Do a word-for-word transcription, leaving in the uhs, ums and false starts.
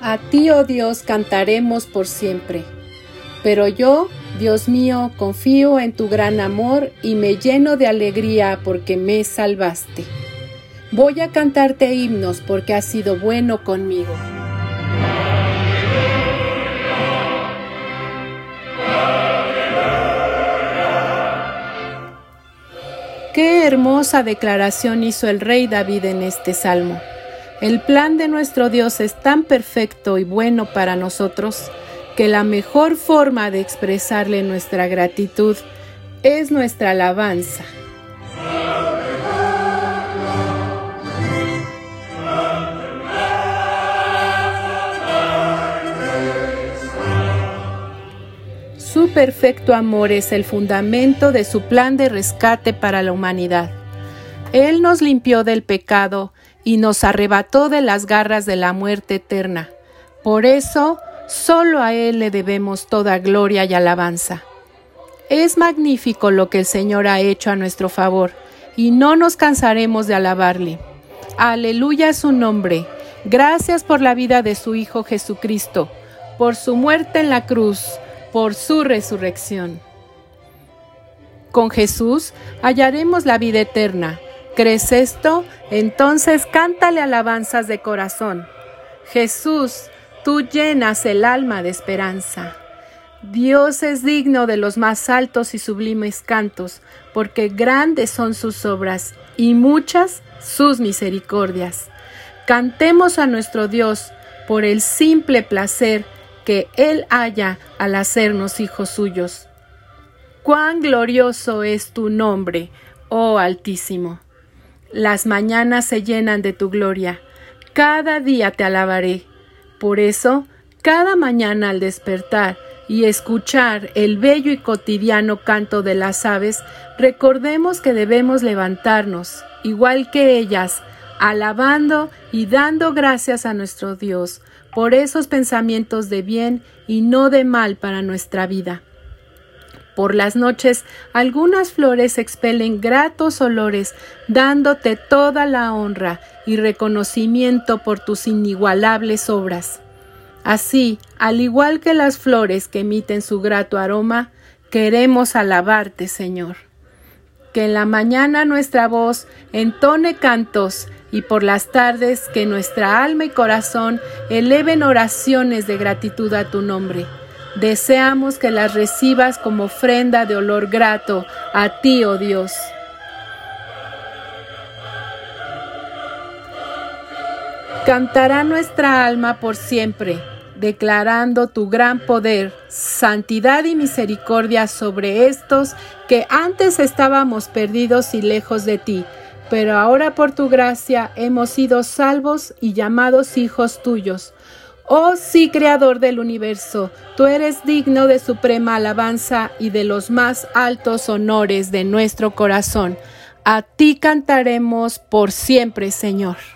A ti, oh Dios, cantaremos por siempre. Pero yo, Dios mío, confío en tu gran amor y me lleno de alegría porque me salvaste. Voy a cantarte himnos porque has sido bueno conmigo. Qué hermosa declaración hizo el rey David en este salmo. El plan de nuestro Dios es tan perfecto y bueno para nosotros que la mejor forma de expresarle nuestra gratitud es nuestra alabanza. Su perfecto amor es el fundamento de su plan de rescate para la humanidad. Él nos limpió del pecado y nos arrebató de las garras de la muerte eterna. Por eso, solo a Él le debemos toda gloria y alabanza. Es magnífico lo que el Señor ha hecho a nuestro favor, y no nos cansaremos de alabarle. Aleluya a su nombre. Gracias por la vida de su Hijo Jesucristo, por su muerte en la cruz, por su resurrección. Con Jesús hallaremos la vida eterna. ¿Crees esto? Entonces cántale alabanzas de corazón. Jesús, tú llenas el alma de esperanza. Dios es digno de los más altos y sublimes cantos, porque grandes son sus obras y muchas sus misericordias. Cantemos a nuestro Dios por el simple placer que Él haya al hacernos hijos suyos. ¡Cuán glorioso es tu nombre, oh Altísimo! Las mañanas se llenan de tu gloria. Cada día te alabaré. Por eso, cada mañana al despertar y escuchar el bello y cotidiano canto de las aves, recordemos que debemos levantarnos, igual que ellas, alabando y dando gracias a nuestro Dios por esos pensamientos de bien y no de mal para nuestra vida. Por las noches, algunas flores expelen gratos olores, dándote toda la honra y reconocimiento por tus inigualables obras. Así, al igual que las flores que emiten su grato aroma, queremos alabarte, Señor. Que en la mañana nuestra voz entone cantos y por las tardes que nuestra alma y corazón eleven oraciones de gratitud a tu nombre. Deseamos que las recibas como ofrenda de olor grato a ti, oh Dios. Cantará nuestra alma por siempre, declarando tu gran poder, santidad y misericordia sobre estos que antes estábamos perdidos y lejos de ti, pero ahora por tu gracia hemos sido salvos y llamados hijos tuyos. Oh sí, Creador del universo, tú eres digno de suprema alabanza y de los más altos honores de nuestro corazón. A ti cantaremos por siempre, Señor.